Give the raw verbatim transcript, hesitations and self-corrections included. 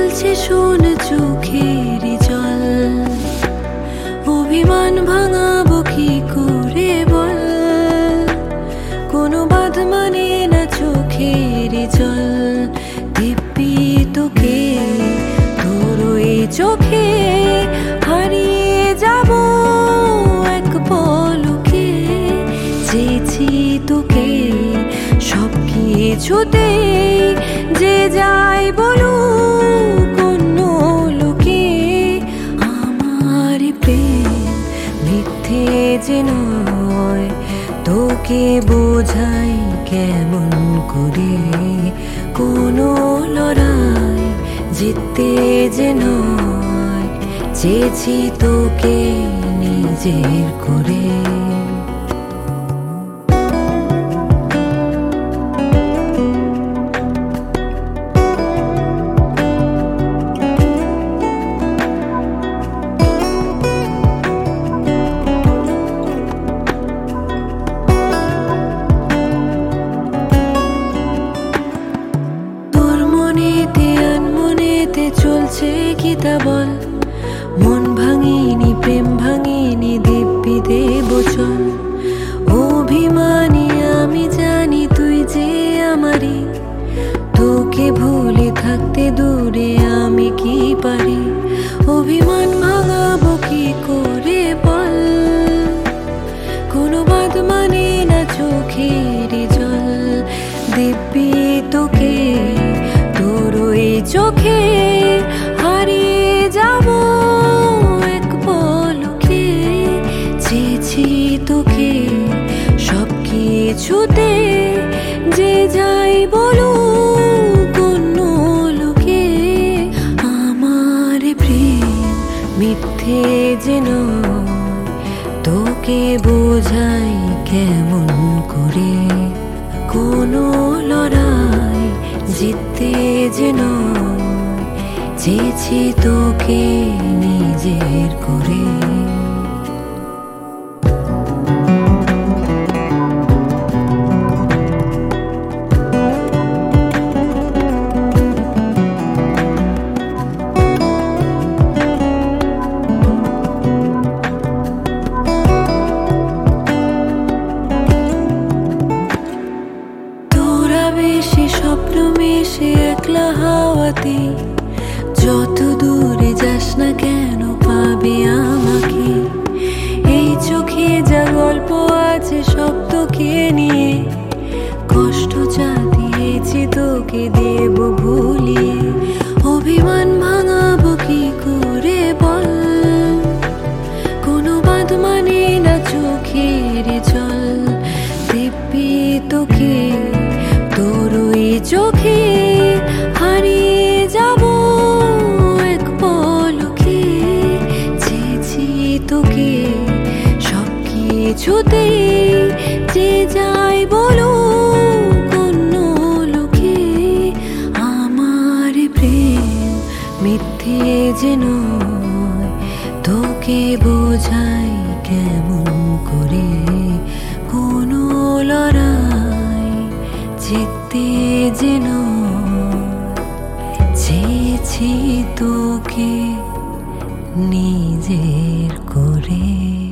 ঝরছে শোন চোখের জল, অভিমান ভাঙাবো কি করে বল, কোনো বাঁধ মানে না চোখের জল। দিব্যি তোকে তোর এই চোখে হারিয়ে যাব এক পলকে, চেয়েছি তোকে সব কিছুতে, যে যাই বলুক অন্য লোকে। আমার প্রেম মিথ্যে যে নয়, তোকে বোঝাই কেমন করে, কোনো লড়াই জিততে যে নয়, চেয়েছি তোকে নিজের করে। চলছে কি তা বল, মন ভাঙিনি প্রেম ভাঙিনি দিব্যি দেব চল। অভিমানী আমি জানি তুই যে আমারই, তোকে ভুলে থাকতে দূরে আমি কি পারি। অভিমান ভাঙাবো কি করে বল, কোনো বাঁধ মানে না চোখের জল। দিব্যি তোকে তোর ওই চোখে হারিয়ে যাব এক পলকে, চেয়েছি তোকে সব কিছুতে, যে যাই বলুক অন্য লোকে। আমার প্রেম মিথ্যে যে নয়, তোকে বোঝাই কেমন করে, কোনো লড়াই জিততে যে নয়, চেয়েছি তোকে নিজের করে। বেশি স্বপ্ন মিশে একলা হাওয়াতে, যত দূরে যাস না কেন পাবি আমাকে। এই চোখে যা গল্প আছে সব তোকে নিয়ে, কষ্ট যা দিয়েছি তোকে দেব ভুলিয়ে। অভিমান ভাঙাবো কি করে বল, কোনো বাঁধ মানে না চোখের জল। দিব্যি তোকে তোর ওই চোখে হারিয়ে যাব এক পলকে, চেয়েছি তোকে সব কিছুতে, যে যাই বলুক অন্য লোকে। আমার প্রেম মিথ্যে যে নয়, তোকে বোঝাই কেমন করে, কোনো লড়াই জিততে যে নয়, চেয়েছি তোকে নিজের করে।